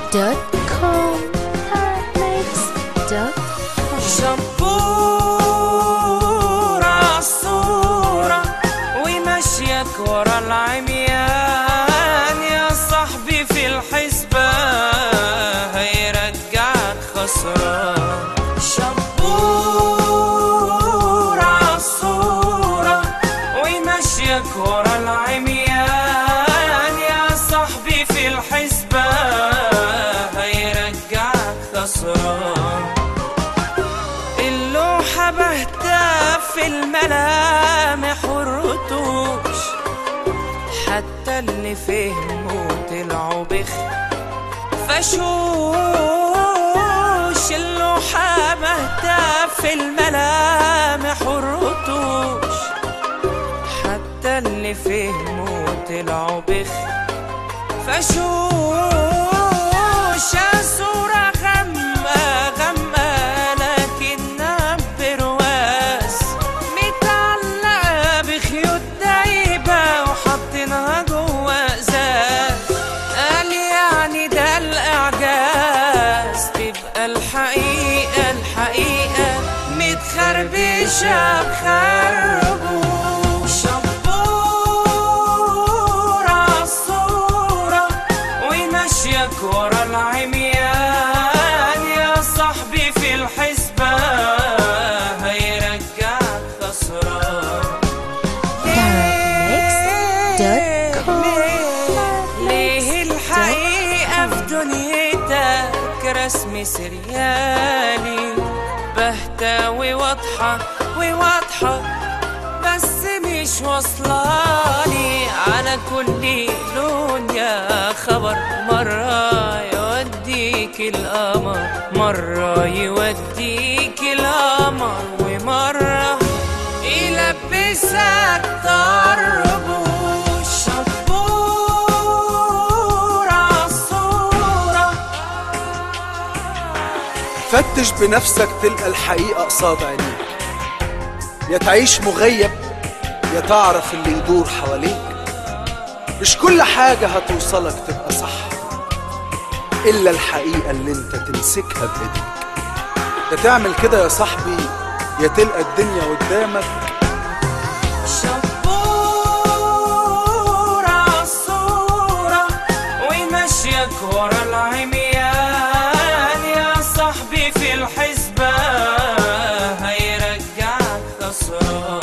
tarabmix.com شبورة عالصورة ومشيك ورا العميان، يا صاحبي في الحسبة هيرجعك خسران. شبورة عالصورة ومشيك ورا العميان، يا صاحبي في الحسبة هيرجعك خسران. اللوحة بهتة في الملامح والرتوش، حتى اللي فهموا طلعوا فشوش. اللوحة بهتة في الملامح والرتوش، حتى اللي فهموا طلعوا فشوش. صورة غامقة غامقة لكنها برواز، متعلقة بخيوط دايبة وحاطينها جوا ازاز. قال يعني ده الاعجاز، تبقى الحقيقة متخربشة بخربوش. شبورة عالصورة ومشيك ورا العميان، يا صاحبي في الحسبة هيرجعك خسران. ليه الحقيقة في دنيتك رسم سريالي، بهتة وواضحة بس مش واصلالي. على كل لون يا خبر، مرة يوديك القمر، مرة يوديك القمر، ومرة يلبسك طربوش. شبورة عالصورة. فتش بنفسك تلقى الحقيقة قصاد عينيك، يا تعيش مغيب يا تعرف اللي يدور حواليك. مش كل حاجة هتوصلك تبقى صح، إلا الحقيقة اللي انت تمسكها بإيديك. يا تعمل كده يا صاحبي يا تلقى الدنيا قدامك. شبورة عالصورة ومشيك ورا العميان، يا صاحبي في الحسبة هيرجعك خسران.